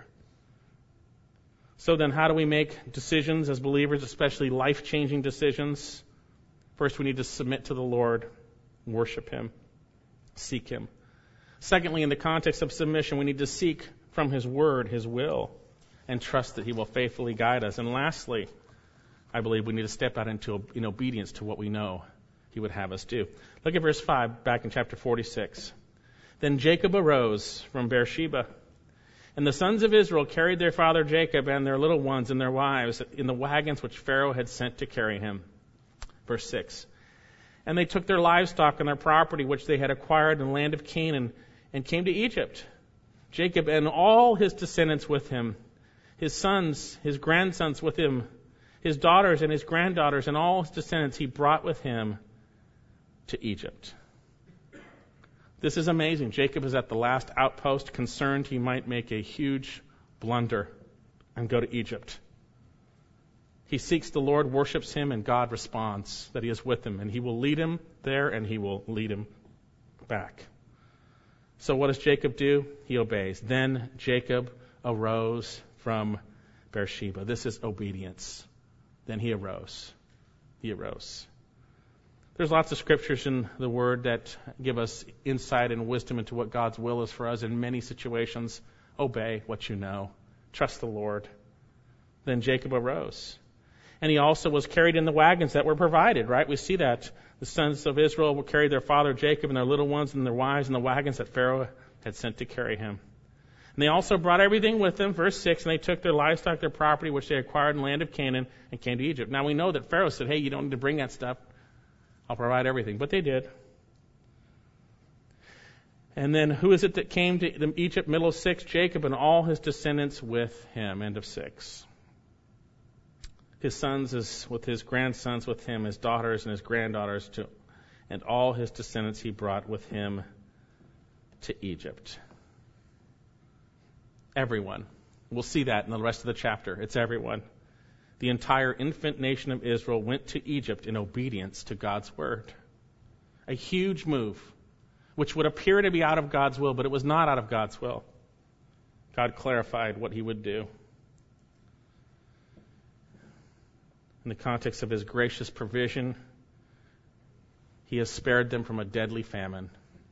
So then, how do we make decisions as believers, especially life-changing decisions? First, we need to submit to the Lord, worship Him, seek Him. Secondly, in the context of submission, we need to seek from His word His will and trust that He will faithfully guide us. And lastly, I believe we need to step out into in obedience to what we know He would have us do. Look at verse five, back in chapter forty-six. Then Jacob arose from Beersheba, and the sons of Israel carried their father Jacob and their little ones and their wives in the wagons which Pharaoh had sent to carry him. Verse six. And they took their livestock and their property which they had acquired in the land of Canaan and came to Egypt. Jacob and all his descendants with him, his sons, his grandsons with him, his daughters and his granddaughters, and all his descendants he brought with him to Egypt. This is amazing. Jacob is at the last outpost, concerned he might make a huge blunder and go to Egypt. He seeks the Lord, worships Him, and God responds that He is with him, and He will lead him there, and He will lead him back. So what does Jacob do? He obeys. Then Jacob arose from Beersheba. This is obedience. Then he arose. He arose. There's lots of scriptures in the Word that give us insight and wisdom into what God's will is for us in many situations. Obey what you know. Trust the Lord. Then Jacob arose. And he also was carried in the wagons that were provided, right? We see that. The sons of Israel will carry their father Jacob and their little ones and their wives in the wagons that Pharaoh had sent to carry him. And they also brought everything with them, verse six, and they took their livestock, their property, which they acquired in the land of Canaan, and came to Egypt. Now we know that Pharaoh said, hey, you don't need to bring that stuff. I'll provide everything. But they did. And then who is it that came to Egypt, middle of six? Jacob and all his descendants with him, end of six. His sons is with his grandsons with him, his daughters and his granddaughters, to, and all his descendants he brought with him to Egypt. Everyone. We'll see that in the rest of the chapter. It's everyone. The entire infant nation of Israel went to Egypt in obedience to God's word. A huge move. which would appear to be out of God's will, but it was not out of God's will. God clarified what he would do. In the context of his gracious provision, he has spared them from a deadly famine.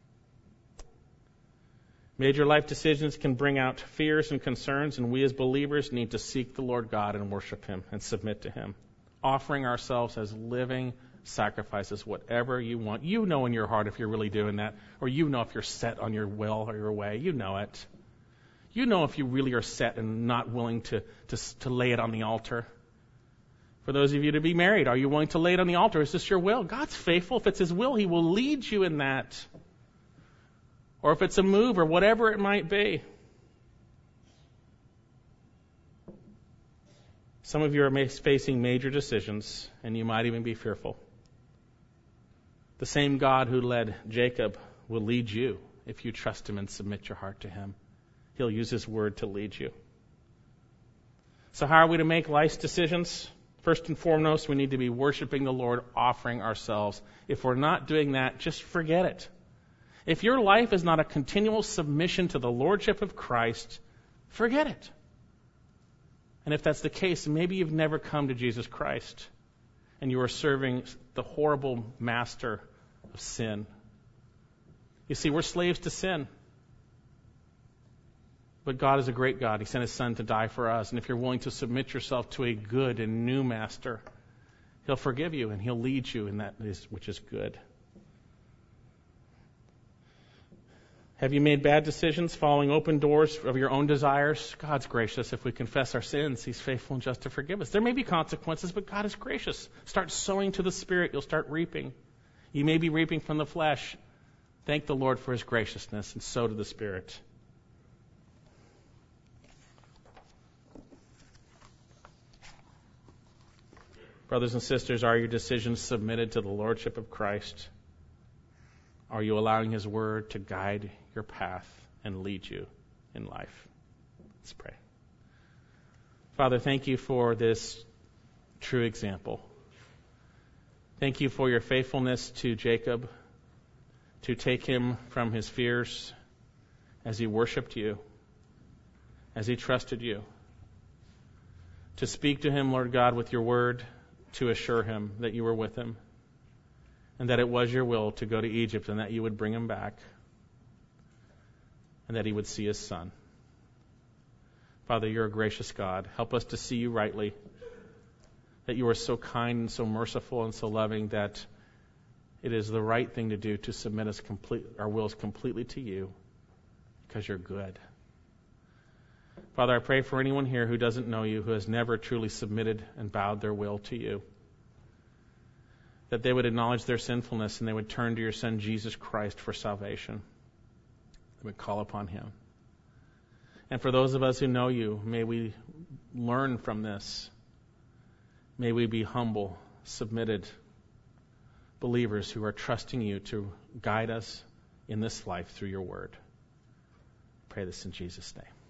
Major life decisions can bring out fears and concerns, and we as believers need to seek the Lord God and worship him and submit to him, offering ourselves as living sacrifices, whatever you want. You know in your heart if you're really doing that, or you know if you're set on your will or your way. You know it. You know if you really are set and not willing to, to, to lay it on the altar. For those of you to be married, are you willing to lay it on the altar? Is this your will? God's faithful. If it's his will, he will lead you in that. Or if it's a move or whatever it might be. Some of you are facing major decisions, and you might even be fearful. The same God who led Jacob will lead you if you trust him and submit your heart to him. He'll use his word to lead you. So how are we to make life's decisions? First and foremost, we need to be worshiping the Lord, offering ourselves. If we're not doing that, just forget it. If your life is not a continual submission to the lordship of Christ, forget it. And if that's the case, maybe you've never come to Jesus Christ and you are serving the horrible master of sin. You see, we're slaves to sin. But God is a great God. He sent his son to die for us. And if you're willing to submit yourself to a good and new master, he'll forgive you and he'll lead you in that which is good. Have you made bad decisions, following open doors of your own desires? God's gracious. If we confess our sins, he's faithful and just to forgive us. There may be consequences, but God is gracious. Start sowing to the Spirit. You'll start reaping. You may be reaping from the flesh. Thank the Lord for his graciousness and sow to the Spirit. Brothers and sisters, are your decisions submitted to the Lordship of Christ? Are you allowing his word to guide your path and lead you in life? Let's pray. Father, thank you for this true example. Thank you for your faithfulness to Jacob, to take him from his fears as he worshiped you, as he trusted you, to speak to him, Lord God, with your word, to assure him that you were with him, and that it was your will to go to Egypt and that you would bring him back, and that he would see his son. Father, you're a gracious God. Help us to see you rightly, that you are so kind and so merciful and so loving that it is the right thing to do to submit us complete, our wills completely to you because you're good. Father, I pray for anyone here who doesn't know you, who has never truly submitted and bowed their will to you, that they would acknowledge their sinfulness and they would turn to your Son, Jesus Christ, for salvation. They would call upon him. And for those of us who know you, may we learn from this. May we be humble, submitted believers who are trusting you to guide us in this life through your word. I pray this in Jesus' name.